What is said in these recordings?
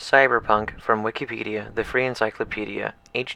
Cyberpunk from Wikipedia, the free encyclopedia,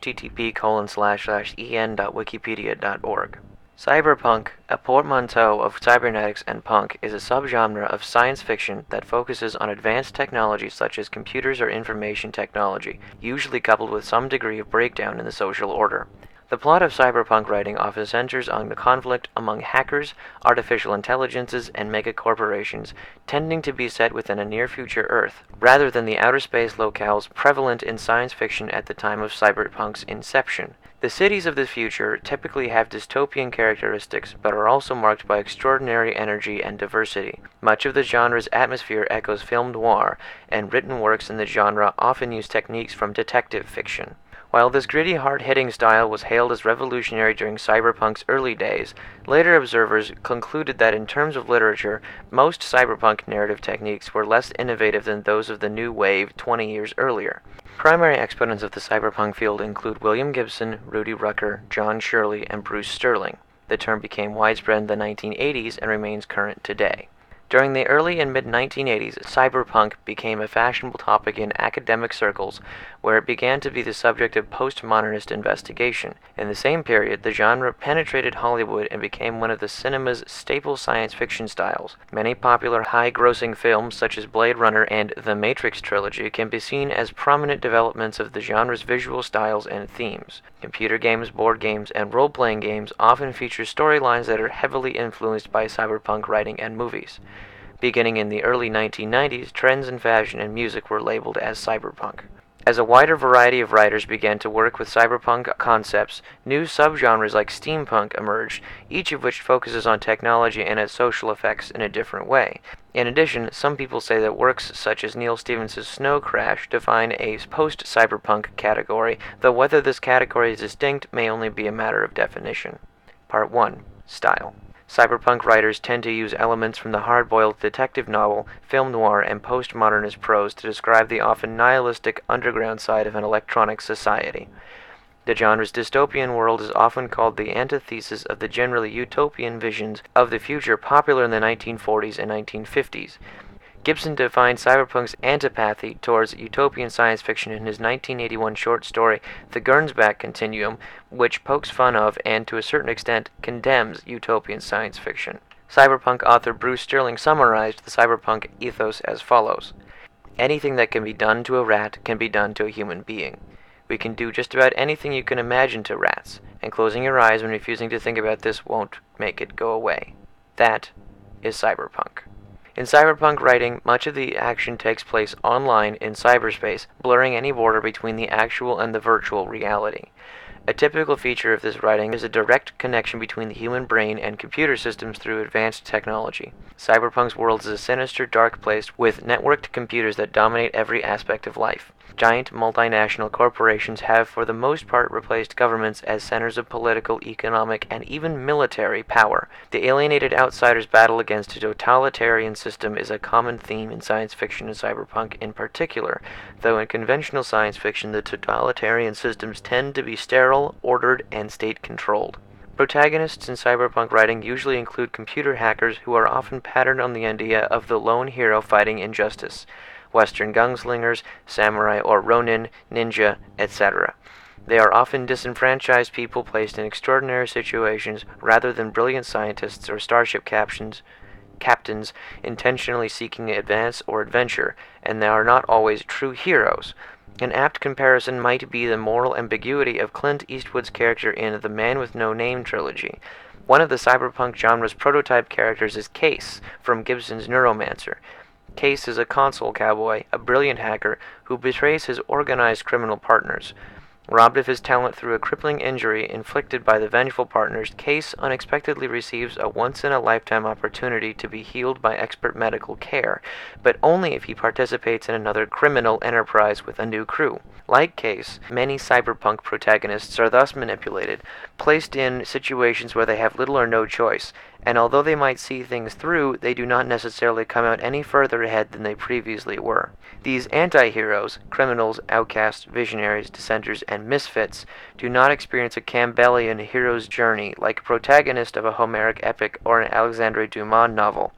http://en.wikipedia.org. Cyberpunk, a portmanteau of cybernetics and punk, is a subgenre of science fiction that focuses on advanced technology such as computers or information technology, usually coupled with some degree of breakdown in the social order. The plot of cyberpunk writing often centers on the conflict among hackers, artificial intelligences, and megacorporations, tending to be set within a near-future Earth, rather than the outer space locales prevalent in science fiction at the time of cyberpunk's inception. The cities of the future typically have dystopian characteristics, but are also marked by extraordinary energy and diversity. Much of the genre's atmosphere echoes film noir, and written works in the genre often use techniques from detective fiction. While this gritty, hard-hitting style was hailed as revolutionary during cyberpunk's early days, later observers concluded that in terms of literature, most cyberpunk narrative techniques were less innovative than those of the new wave 20 years earlier. Primary exponents of the cyberpunk field include William Gibson, Rudy Rucker, John Shirley, and Bruce Sterling. The term became widespread in the 1980s and remains current today. During the early and mid-1980s, cyberpunk became a fashionable topic in academic circles, where it began to be the subject of postmodernist investigation. In the same period, the genre penetrated Hollywood and became one of the cinema's staple science fiction styles. Many popular high-grossing films, such as Blade Runner and The Matrix trilogy, can be seen as prominent developments of the genre's visual styles and themes. Computer games, board games, and role-playing games often feature storylines that are heavily influenced by cyberpunk writing and movies. Beginning in the early 1990s, trends in fashion and music were labeled as cyberpunk. As a wider variety of writers began to work with cyberpunk concepts, new subgenres like steampunk emerged, each of which focuses on technology and its social effects in a different way. In addition, some people say that works such as Neal Stephenson's Snow Crash define a post-cyberpunk category, though whether this category is distinct may only be a matter of definition. Part 1. Style. Cyberpunk writers tend to use elements from the hard-boiled detective novel, film noir, and postmodernist prose to describe the often nihilistic underground side of an electronic society. The genre's dystopian world is often called the antithesis of the generally utopian visions of the future popular in the 1940s and 1950s. Gibson defined cyberpunk's antipathy towards utopian science fiction in his 1981 short story, The Gernsback Continuum, which pokes fun of and, to a certain extent, condemns utopian science fiction. Cyberpunk author Bruce Sterling summarized the cyberpunk ethos as follows. Anything that can be done to a rat can be done to a human being. We can do just about anything you can imagine to rats, and closing your eyes when refusing to think about this won't make it go away. That is cyberpunk. In cyberpunk writing, much of the action takes place online in cyberspace, blurring any border between the actual and the virtual reality. A typical feature of this writing is a direct connection between the human brain and computer systems through advanced technology. Cyberpunk's world is a sinister, dark place with networked computers that dominate every aspect of life. Giant multinational corporations have for the most part replaced governments as centers of political, economic, and even military power. The alienated outsider's battle against a totalitarian system is a common theme in science fiction and cyberpunk in particular, though in conventional science fiction the totalitarian systems tend to be sterile, ordered, and state-controlled. Protagonists in cyberpunk writing usually include computer hackers who are often patterned on the idea of the lone hero fighting injustice. Western gunslingers, samurai or ronin, ninja, etc. They are often disenfranchised people placed in extraordinary situations rather than brilliant scientists or starship captains intentionally seeking advance or adventure, and they are not always true heroes. An apt comparison might be the moral ambiguity of Clint Eastwood's character in The Man with No Name trilogy. One of the cyberpunk genre's prototype characters is Case from Gibson's Neuromancer. Case is a console cowboy, a brilliant hacker, who betrays his organized criminal partners. Robbed of his talent through a crippling injury inflicted by the vengeful partners, Case unexpectedly receives a once-in-a-lifetime opportunity to be healed by expert medical care, but only if he participates in another criminal enterprise with a new crew. Like Case, many cyberpunk protagonists are thus manipulated, placed in situations where they have little or no choice, and although they might see things through, they do not necessarily come out any further ahead than they previously were. These anti-heroes, criminals, outcasts, visionaries, dissenters, and misfits, do not experience a Campbellian hero's journey like a protagonist of a Homeric epic or an Alexandre Dumas novel.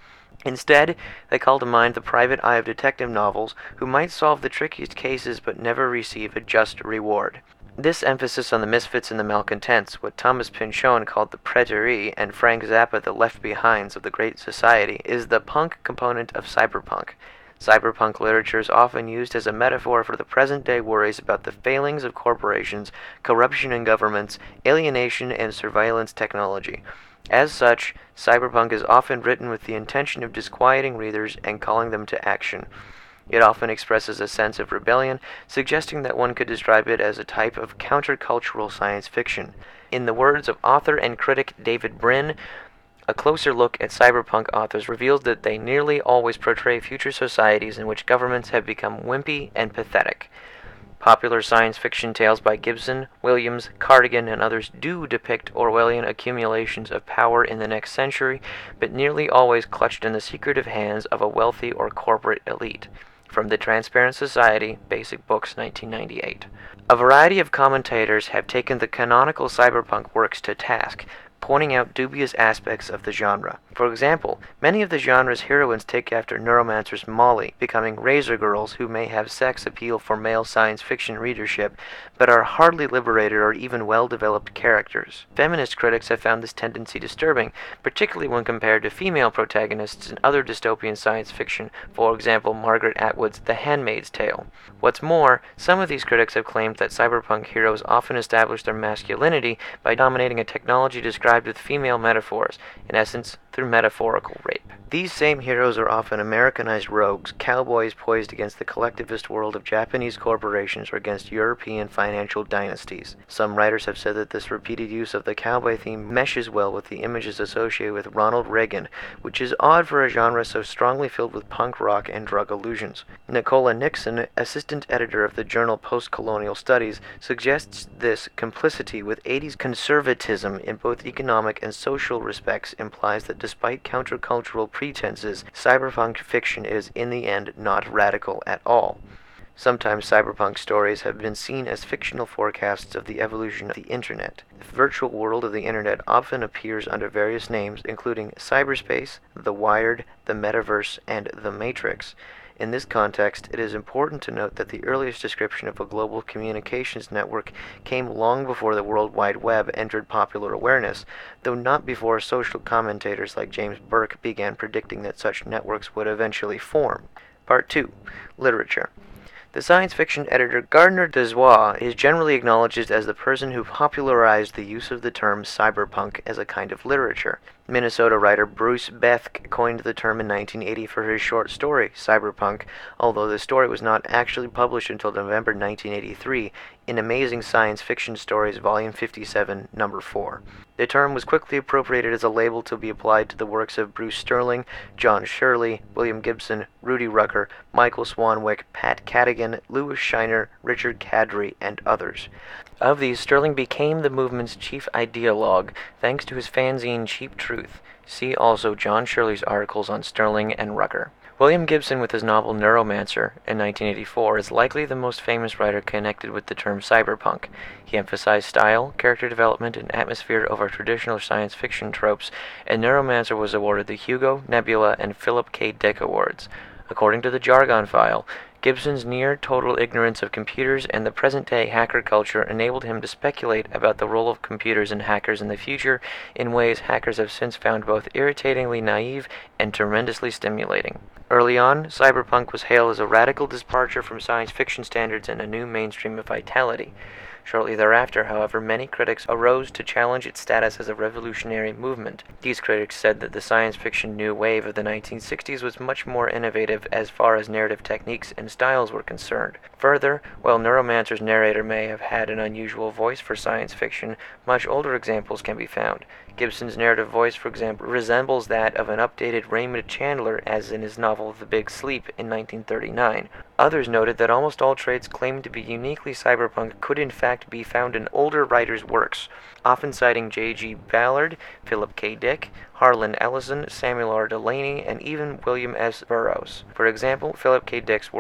Instead, they call to mind the private eye of detective novels who might solve the trickiest cases but never receive a just reward. This emphasis on the misfits and the malcontents, what Thomas Pynchon called the préterie and Frank Zappa the left-behinds of the Great Society, is the punk component of cyberpunk. Cyberpunk literature is often used as a metaphor for the present-day worries about the failings of corporations, corruption in governments, alienation, and surveillance technology. As such, cyberpunk is often written with the intention of disquieting readers and calling them to action. It often expresses a sense of rebellion, suggesting that one could describe it as a type of countercultural science fiction. In the words of author and critic David Brin, a closer look at cyberpunk authors reveals that they nearly always portray future societies in which governments have become wimpy and pathetic. Popular science fiction tales by Gibson, Williams, Cardigan, and others do depict Orwellian accumulations of power in the next century, but nearly always clutched in the secretive hands of a wealthy or corporate elite. From The Transparent Society, Basic Books, 1998. A variety of commentators have taken the canonical cyberpunk works to task, pointing out dubious aspects of the genre. For example, many of the genre's heroines take after Neuromancer's Molly, becoming razor girls who may have sex appeal for male science fiction readership, but are hardly liberated or even well-developed characters. Feminist critics have found this tendency disturbing, particularly when compared to female protagonists in other dystopian science fiction, for example Margaret Atwood's The Handmaid's Tale. What's more, some of these critics have claimed that cyberpunk heroes often establish their masculinity by dominating a technology described with female metaphors, in essence, through metaphorical rape. These same heroes are often Americanized rogues, cowboys poised against the collectivist world of Japanese corporations or against European financial dynasties. Some writers have said that this repeated use of the cowboy theme meshes well with the images associated with Ronald Reagan, which is odd for a genre so strongly filled with punk rock and drug illusions. Nicola Nixon, assistant editor of the journal Post-Colonial Studies, suggests this complicity with 80s conservatism in both economic and social respects implies that despite countercultural pretenses, cyberpunk fiction is, in the end, not radical at all. Sometimes cyberpunk stories have been seen as fictional forecasts of the evolution of the Internet. The virtual world of the Internet often appears under various names, including cyberspace, the Wired, the Metaverse, and the Matrix. In this context, it is important to note that the earliest description of a global communications network came long before the World Wide Web entered popular awareness, though not before social commentators like James Burke began predicting that such networks would eventually form. Part 2. Literature. The science fiction editor Gardner Dozois is generally acknowledged as the person who popularized the use of the term cyberpunk as a kind of literature. Minnesota writer Bruce Bethke coined the term in 1980 for his short story, Cyberpunk, although the story was not actually published until November 1983 in Amazing Science Fiction Stories, Volume 57, Number 4. The term was quickly appropriated as a label to be applied to the works of Bruce Sterling, John Shirley, William Gibson, Rudy Rucker, Michael Swanwick, Pat Cadigan, Louis Shiner, Richard Kadrey, and others. Of these, Sterling became the movement's chief ideologue thanks to his fanzine Cheap Truth. See also John Shirley's articles on Sterling and Rucker. William Gibson, with his novel Neuromancer in 1984, is likely the most famous writer connected with the term cyberpunk. He emphasized style, character development, and atmosphere over traditional science fiction tropes, and Neuromancer was awarded the Hugo, Nebula, and Philip K. Dick Awards. According to the Jargon File, Gibson's near-total ignorance of computers and the present-day hacker culture enabled him to speculate about the role of computers and hackers in the future in ways hackers have since found both irritatingly naive and tremendously stimulating. Early on, cyberpunk was hailed as a radical departure from science fiction standards and a new mainstream of vitality. Shortly thereafter, however, many critics arose to challenge its status as a revolutionary movement. These critics said that the science fiction new wave of the 1960s was much more innovative as far as narrative techniques and styles were concerned. Further, while Neuromancer's narrator may have had an unusual voice for science fiction, much older examples can be found. Gibson's narrative voice, for example, resembles that of an updated Raymond Chandler, as in his novel The Big Sleep in 1939. Others noted that almost all traits claimed to be uniquely cyberpunk could in fact be found in older writers' works, often citing J.G. Ballard, Philip K. Dick, Harlan Ellison, Samuel R. Delany, and even William S. Burroughs. For example, Philip K. Dick's works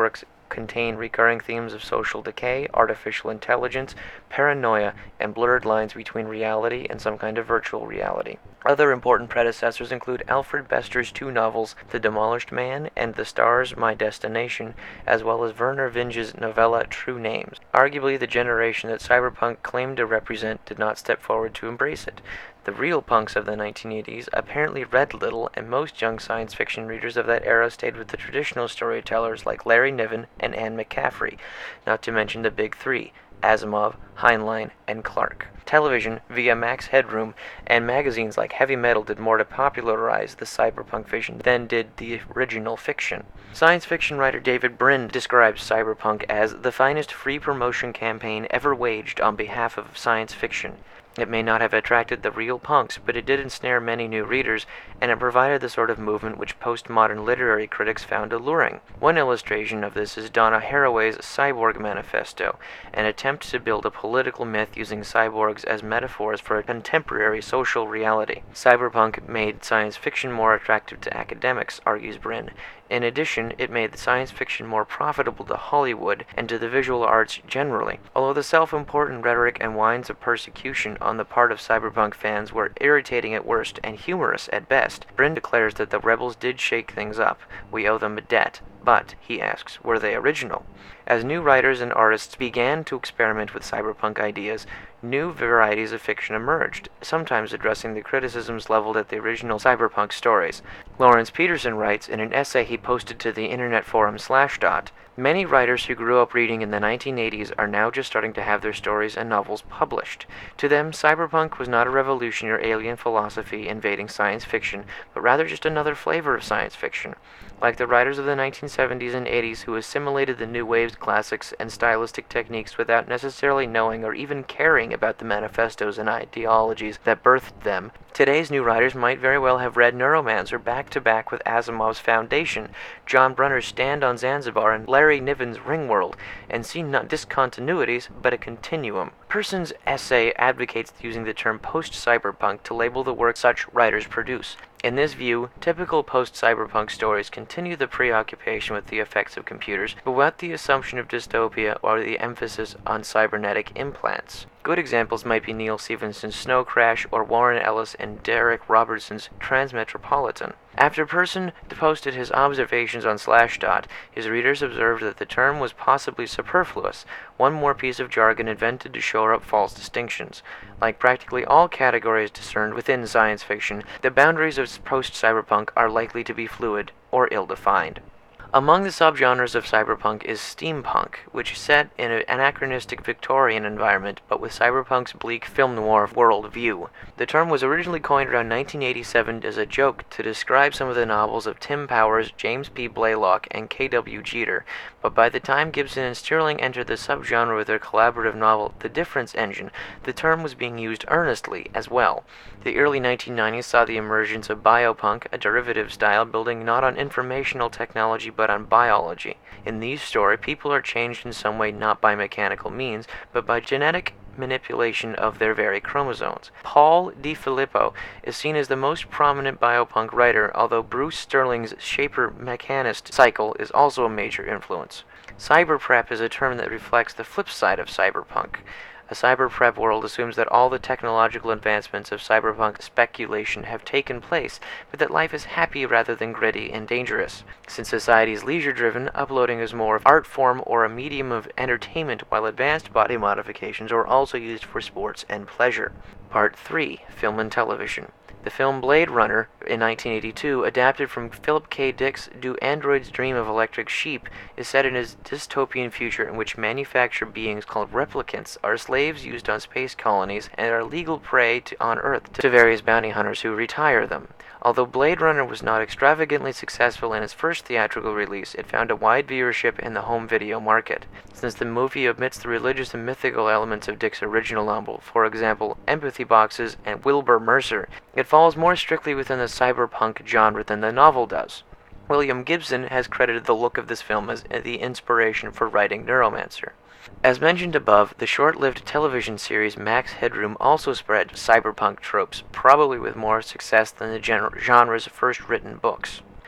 contain recurring themes of social decay, artificial intelligence, paranoia, and blurred lines between reality and some kind of virtual reality. Other important predecessors include Alfred Bester's two novels, The Demolished Man and The Stars, My Destination, as well as Werner Vinge's novella True Names. Arguably, the generation that cyberpunk claimed to represent did not step forward to embrace it. The real punks of the 1980s apparently read little, and most young science fiction readers of that era stayed with the traditional storytellers like Larry Niven and Anne McCaffrey, not to mention the big three, Asimov, Heinlein, and Clarke. Television, via Max Headroom, and magazines like Heavy Metal did more to popularize the cyberpunk vision than did the original fiction. Science fiction writer David Brin describes cyberpunk as the finest free promotion campaign ever waged on behalf of science fiction. It may not have attracted the real punks, but it did ensnare many new readers, and it provided the sort of movement which postmodern literary critics found alluring. One illustration of this is Donna Haraway's Cyborg Manifesto, an attempt to build a political myth using cyborgs as metaphors for a contemporary social reality. Cyberpunk made science fiction more attractive to academics, argues Brin. In addition, it made the science fiction more profitable to Hollywood and to the visual arts generally. Although the self-important rhetoric and whines of persecution on the part of cyberpunk fans were irritating at worst and humorous at best, Brin declares that the rebels did shake things up. We owe them a debt. But, he asks, were they original? As new writers and artists began to experiment with cyberpunk ideas, new varieties of fiction emerged, sometimes addressing the criticisms leveled at the original cyberpunk stories. Lawrence Peterson writes in an essay he posted to the internet forum Slashdot, "Many writers who grew up reading in the 1980s are now just starting to have their stories and novels published. To them, cyberpunk was not a revolution or alien philosophy invading science fiction, but rather just another flavor of science fiction. Like the writers of the 1970s and 80s who assimilated the new wave's classics and stylistic techniques without necessarily knowing or even caring about the manifestos and ideologies that birthed them, today's new writers might very well have read Neuromancer back-to-back with Asimov's Foundation, John Brunner's Stand on Zanzibar, and Larry Niven's Ringworld, and seen not discontinuities, but a continuum." Person's essay advocates using the term post-cyberpunk to label the work such writers produce. In this view, typical post-cyberpunk stories continue the preoccupation with the effects of computers, but without the assumption of dystopia or the emphasis on cybernetic implants. Good examples might be Neal Stephenson's Snow Crash or Warren Ellis and Derek Robertson's Transmetropolitan. After Person posted his observations on Slashdot, his readers observed that the term was possibly superfluous, one more piece of jargon invented to shore up false distinctions. Like practically all categories discerned within science fiction, the boundaries of post-cyberpunk are likely to be fluid or ill-defined. Among the subgenres of cyberpunk is steampunk, which is set in an anachronistic Victorian environment, but with cyberpunk's bleak film noir world view. The term was originally coined around 1987 as a joke to describe some of the novels of Tim Powers, James P. Blaylock, and K.W. Jeter, but by the time Gibson and Sterling entered the subgenre with their collaborative novel The Difference Engine, the term was being used earnestly as well. The early 1990s saw the emergence of biopunk, a derivative style building not on informational technology but on biology. In these stories, people are changed in some way not by mechanical means, but by genetic manipulation of their very chromosomes. Paul DiFilippo is seen as the most prominent biopunk writer, although Bruce Sterling's Shaper Mechanist cycle is also a major influence. Cyberprep is a term that reflects the flip side of cyberpunk. A cyberprep world assumes that all the technological advancements of cyberpunk speculation have taken place, but that life is happy rather than gritty and dangerous. Since society is leisure-driven, uploading is more of an art form or a medium of entertainment, while advanced body modifications are also used for sports and pleasure. Part 3. Film and Television. The film Blade Runner, in 1982, adapted from Philip K. Dick's Do Androids Dream of Electric Sheep, is set in a dystopian future in which manufactured beings called replicants are slaves used on space colonies and are legal prey on Earth to various bounty hunters who retire them. Although Blade Runner was not extravagantly successful in its first theatrical release, it found a wide viewership in the home video market. Since the movie omits the religious and mythical elements of Dick's original novel, for example, empathy boxes and Wilbur Mercer, it falls more strictly within the cyberpunk genre than the novel does. William Gibson has credited the look of this film as the inspiration for writing Neuromancer. As mentioned above, the short-lived television series Max Headroom also spread cyberpunk tropes, probably with more success than the genre's first written books.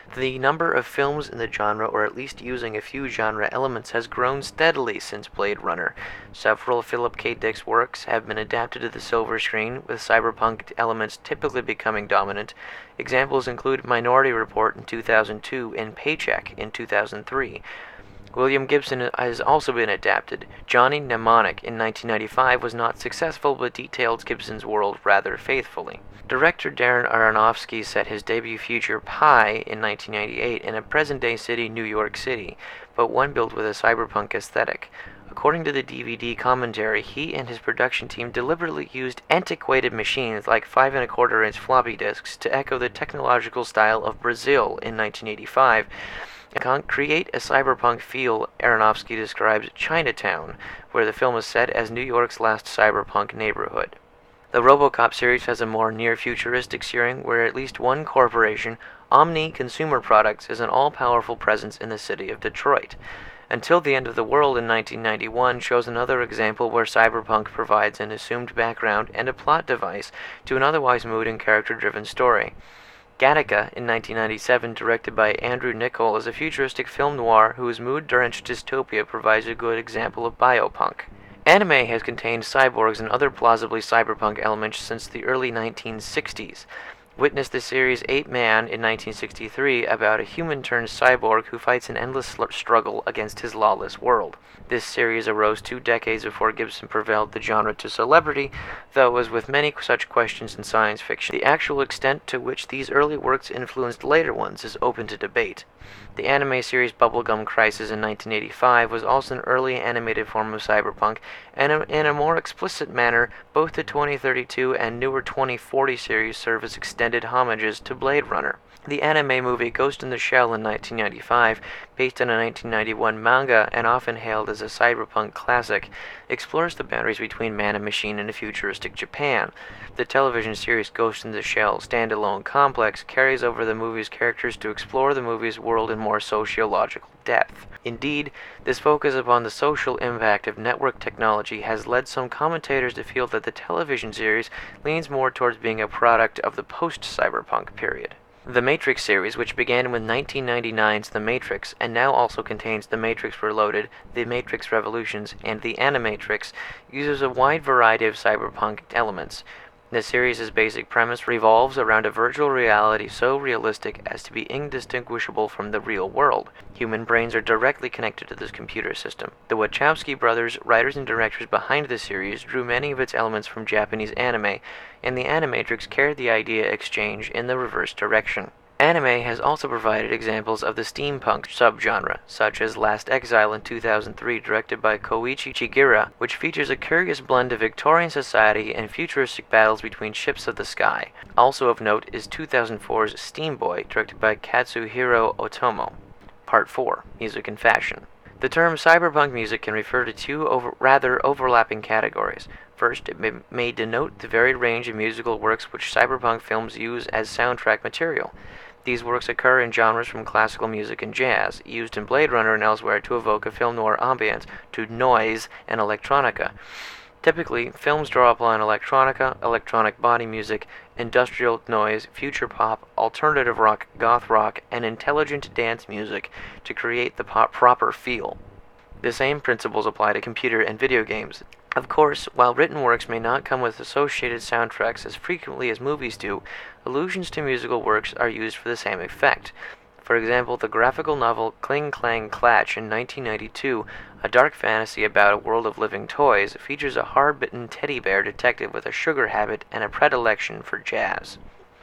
The number of films in the genre, or at least using a few genre elements, has grown steadily since Blade Runner. Several Philip K. Dick's works have been adapted to the silver screen, with cyberpunk elements typically becoming dominant. Examples include Minority Report in 2002 and Paycheck in 2003. William Gibson has also been adapted. Johnny Mnemonic in 1995 was not successful, but detailed Gibson's world rather faithfully. Director Darren Aronofsky set his debut feature Pi in 1998 in a present-day city, New York City, but one built with a cyberpunk aesthetic. According to the DVD commentary, he and his production team deliberately used antiquated machines like 5 1/4-inch floppy disks to echo the technological style of Brazil in 1985. And create a cyberpunk feel. Aronofsky describes Chinatown, where the film is set as New York's last cyberpunk neighborhood. The RoboCop series has a more near-futuristic steering where at least one corporation, Omni Consumer Products, is an all-powerful presence in the city of Detroit. Until the End of the World in 1991 shows another example where cyberpunk provides an assumed background and a plot device to an otherwise mood and character-driven story. Gattaca in 1997, directed by Andrew Niccol, is a futuristic film noir whose mood-drenched dystopia provides a good example of biopunk. Anime has contained cyborgs and other plausibly cyberpunk elements since the early 1960s. Witness the series Ape Man in 1963 about a human-turned cyborg who fights an endless struggle against his lawless world. This series arose 2 decades before Gibson propelled the genre to celebrity, though as with many such questions in science fiction, the actual extent to which these early works influenced later ones is open to debate. The anime series Bubblegum Crisis in 1985 was also an early animated form of cyberpunk, and in a more explicit manner, both the 2032 and newer 2040 series serve as extended homages to Blade Runner. The anime movie Ghost in the Shell in 1995, based on a 1991 manga and often hailed as a cyberpunk classic, explores the boundaries between man and machine in a futuristic Japan. The television series Ghost in the Shell Standalone Complex carries over the movie's characters to explore the movie's world in more sociological depth. Indeed, this focus upon the social impact of network technology has led some commentators to feel that the television series leans more towards being a product of the post-cyberpunk period. The Matrix series, which began with 1999's The Matrix and now also contains The Matrix Reloaded, The Matrix Revolutions, and The Animatrix, uses a wide variety of cyberpunk elements. The series' basic premise revolves around a virtual reality so realistic as to be indistinguishable from the real world. Human brains are directly connected to this computer system. The Wachowski brothers, writers and directors behind the series, drew many of its elements from Japanese anime, and The Animatrix carried the idea exchange in the reverse direction. Anime has also provided examples of the steampunk subgenre, such as Last Exile in 2003, directed by Koichi Chigira, which features a curious blend of Victorian society and futuristic battles between ships of the sky. Also of note is 2004's Steam Boy, directed by Katsuhiro Otomo. Part 4. Music and Fashion. The term cyberpunk music can refer to two rather overlapping categories. First, it may denote the varied range of musical works which cyberpunk films use as soundtrack material. These works occur in genres from classical music and jazz, used in Blade Runner and elsewhere to evoke a film noir ambience, to noise and electronica. Typically, films draw upon electronica, electronic body music, industrial noise, future pop, alternative rock, goth rock, and intelligent dance music to create the proper feel. The same principles apply to computer and video games. Of course, while written works may not come with associated soundtracks as frequently as movies do, allusions to musical works are used for the same effect. For example, the graphical novel Kling Klang Klatch in 1992, a dark fantasy about a world of living toys, features a hard-bitten teddy bear detective with a sugar habit and a predilection for jazz.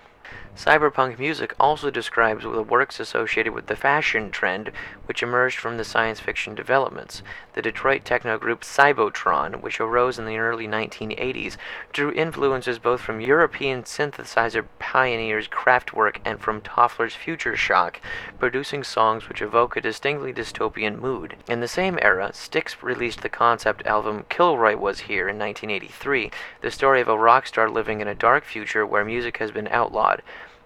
Cyberpunk music also describes the works associated with the fashion trend, which emerged from the science fiction developments. The Detroit techno group Cybotron, which arose in the early 1980s, drew influences both from European synthesizer pioneers Kraftwerk and from Toffler's Future Shock, producing songs which evoke a distinctly dystopian mood. In the same era, Styx released the concept album Kilroy Was Here in 1983, the story of a rock star living in a dark future where music has been outlawed.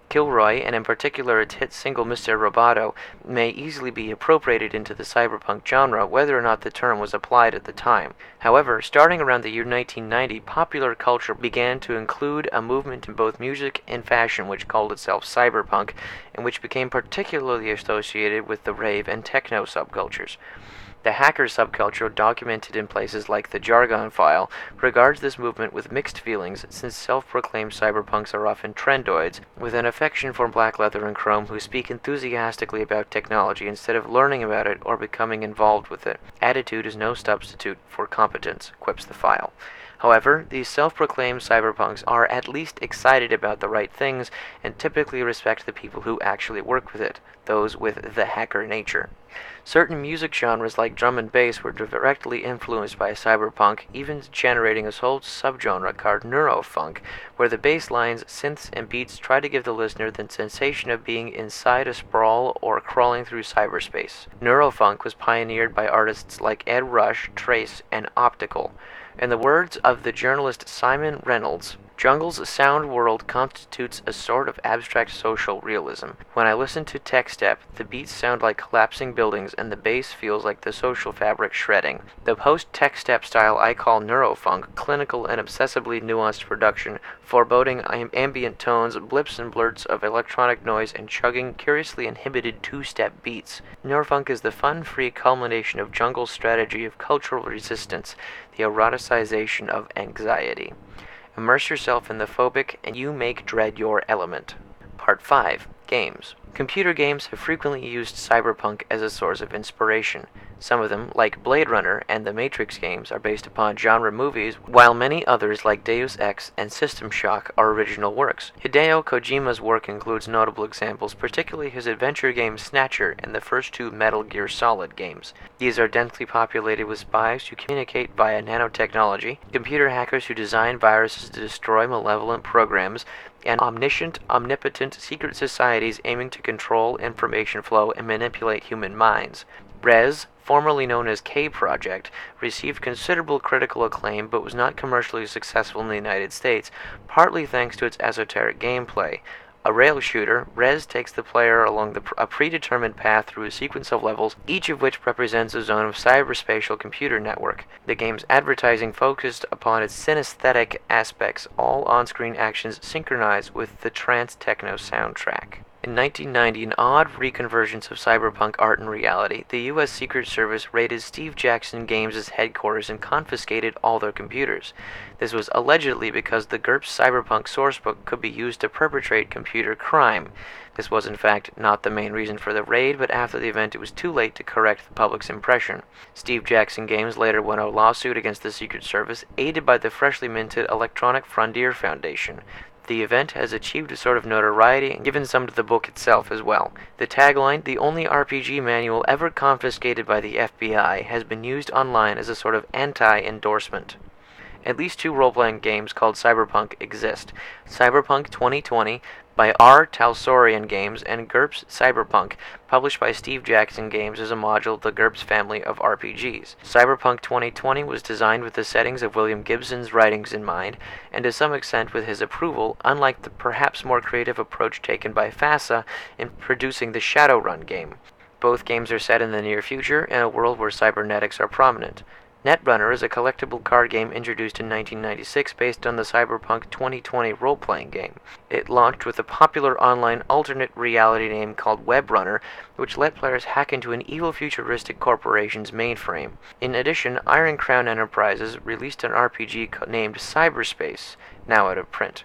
Kilroy, and in particular its hit single Mr. Roboto, may easily be appropriated into the cyberpunk genre, whether or not the term was applied at the time. However, starting around the year 1990, popular culture began to include a movement in both music and fashion which called itself cyberpunk, and which became particularly associated with the rave and techno subcultures. The hacker subculture, documented in places like the Jargon File, regards this movement with mixed feelings, since self-proclaimed cyberpunks are often trendoids, with an affection for black leather and chrome, who speak enthusiastically about technology instead of learning about it or becoming involved with it. Attitude is no substitute for competence, quips the file. However, these self-proclaimed cyberpunks are at least excited about the right things and typically respect the people who actually work with it, those with the hacker nature. Certain music genres like drum and bass were directly influenced by cyberpunk, even generating a whole subgenre called neurofunk, where the bass lines, synths, and beats try to give the listener the sensation of being inside a sprawl or crawling through cyberspace. Neurofunk was pioneered by artists like Ed Rush, Trace, and Optical. In the words of the journalist Simon Reynolds, "Jungle's sound world constitutes a sort of abstract social realism. When I listen to Tech Step, the beats sound like collapsing buildings and the bass feels like the social fabric shredding. The post-Tech Step style I call neurofunk, clinical and obsessively nuanced production, foreboding ambient tones, blips and blurts of electronic noise, and chugging, curiously inhibited two-step beats. Neurofunk is the fun-free culmination of Jungle's strategy of cultural resistance, the eroticization of anxiety. Immerse yourself in the phobic, and you make dread your element." Part 5. Games. Computer games have frequently used cyberpunk as a source of inspiration. Some of them, like Blade Runner and the Matrix games, are based upon genre movies, while many others, like Deus Ex and System Shock, are original works. Hideo Kojima's work includes notable examples, particularly his adventure game Snatcher and the first two Metal Gear Solid games. These are densely populated with spies who communicate via nanotechnology, computer hackers who design viruses to destroy malevolent programs, and omnipotent secret societies aiming to control information flow and manipulate human minds. Rez, formerly known as K Project, received considerable critical acclaim but was not commercially successful in the United States, partly thanks to its esoteric gameplay. A rail shooter, Rez takes the player along a predetermined path through a sequence of levels, each of which represents a zone of cyberspatial computer network. The game's advertising focused upon its synesthetic aspects, all on-screen actions synchronized with the trance techno soundtrack. In 1990, an odd reconvergence of cyberpunk art and reality, the U.S. Secret Service raided Steve Jackson Games' headquarters and confiscated all their computers. This was allegedly because the GURPS cyberpunk sourcebook could be used to perpetrate computer crime. This was in fact not the main reason for the raid, but after the event it was too late to correct the public's impression. Steve Jackson Games later won a lawsuit against the Secret Service, aided by the freshly minted Electronic Frontier Foundation. The event has achieved a sort of notoriety and given some to the book itself as well. The tagline, "The only RPG manual ever confiscated by the FBI," has been used online as a sort of anti-endorsement. At least two role-playing games called Cyberpunk exist. Cyberpunk 2020 by R. Talsorian Games and GURPS Cyberpunk, published by Steve Jackson Games as a module of the GURPS family of RPGs. Cyberpunk 2020 was designed with the settings of William Gibson's writings in mind, and to some extent with his approval, unlike the perhaps more creative approach taken by FASA in producing the Shadowrun game. Both games are set in the near future, in a world where cybernetics are prominent. Netrunner is a collectible card game introduced in 1996 based on the Cyberpunk 2020 role-playing game. It launched with a popular online alternate reality name called Webrunner, which let players hack into an evil futuristic corporation's mainframe. In addition, Iron Crown Enterprises released an RPG named Cyberspace, now out of print.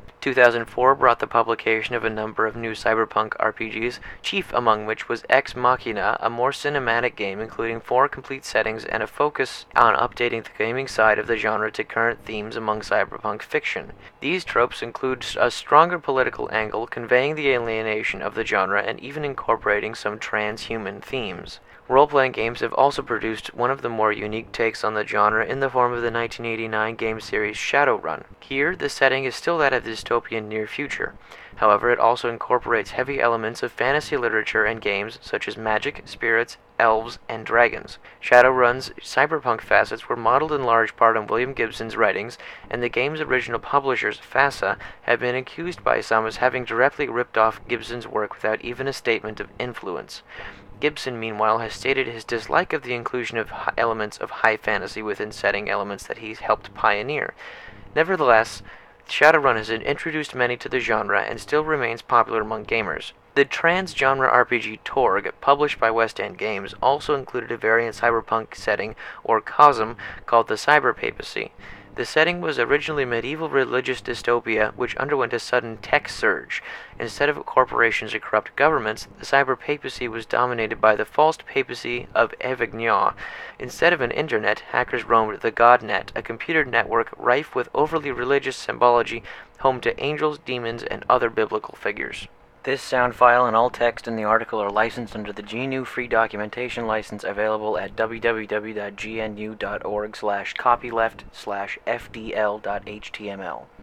2004 brought the publication of a number of new cyberpunk RPGs, chief among which was Ex Machina, a more cinematic game including 4 complete settings and a focus on updating the gaming side of the genre to current themes among cyberpunk fiction. These tropes include a stronger political angle, conveying the alienation of the genre and even incorporating some transhuman themes. Role-playing games have also produced one of the more unique takes on the genre in the form of the 1989 game series Shadowrun. Here, the setting is still that of the dystopian near future. However, it also incorporates heavy elements of fantasy literature and games such as magic, spirits, elves, and dragons. Shadowrun's cyberpunk facets were modeled in large part on William Gibson's writings, and the game's original publishers, FASA, have been accused by some as having directly ripped off Gibson's work without even a statement of influence. Gibson, meanwhile, has stated his dislike of the inclusion of elements of high fantasy within setting elements that he's helped pioneer. Nevertheless, Shadowrun has introduced many to the genre and still remains popular among gamers. The trans-genre RPG Torg, published by West End Games, also included a variant cyberpunk setting, or COSM, called the Cyber Papacy. The setting was originally medieval religious dystopia which underwent a sudden tech surge. Instead of corporations or corrupt governments, the cyber papacy was dominated by the false papacy of Avignon. Instead of an internet, hackers roamed the Godnet, a computer network rife with overly religious symbology, home to angels, demons, and other biblical figures. This sound file and all text in the article are licensed under the GNU Free Documentation License available at www.gnu.org/copyleft/fdl.html.